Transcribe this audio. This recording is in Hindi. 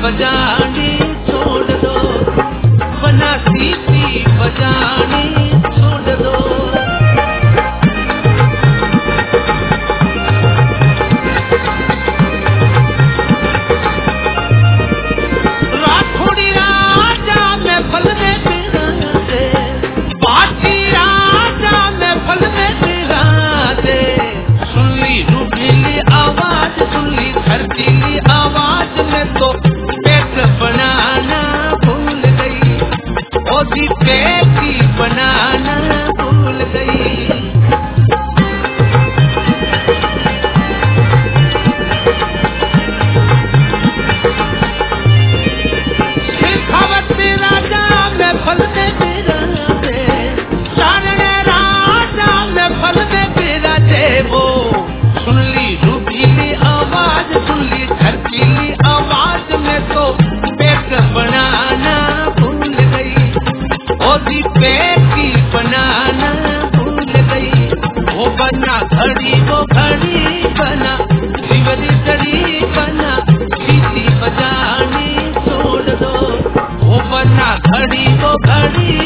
बजानी छोड़ दो, बना सीटी बजानी छोड़ दो। राठौड़ी राजा में फल में बिराजे, बाटी राजा में फल में बिराजे। सुन ली रूठीली आवाज, सुन ली धरतीली आवाज में तो पेट बनाना भूल गई, ओ दी पेटी बनाना भूल गई। शेखावती राजा में फल में बिराजे, चारण राजा में फल में बिराजे। वो सुन ली रूठीली आवाज, सुन ली धरतीली आवाज में तो पेट बनाना भूल गई, ओ दी पेटी बनाना भूल गई। वो बना घड़ी, वो घड़ी बना, शिवरी घड़ी बना, सीटी बजानी छोड़ दो। वो बना घड़ी, वो घड़ी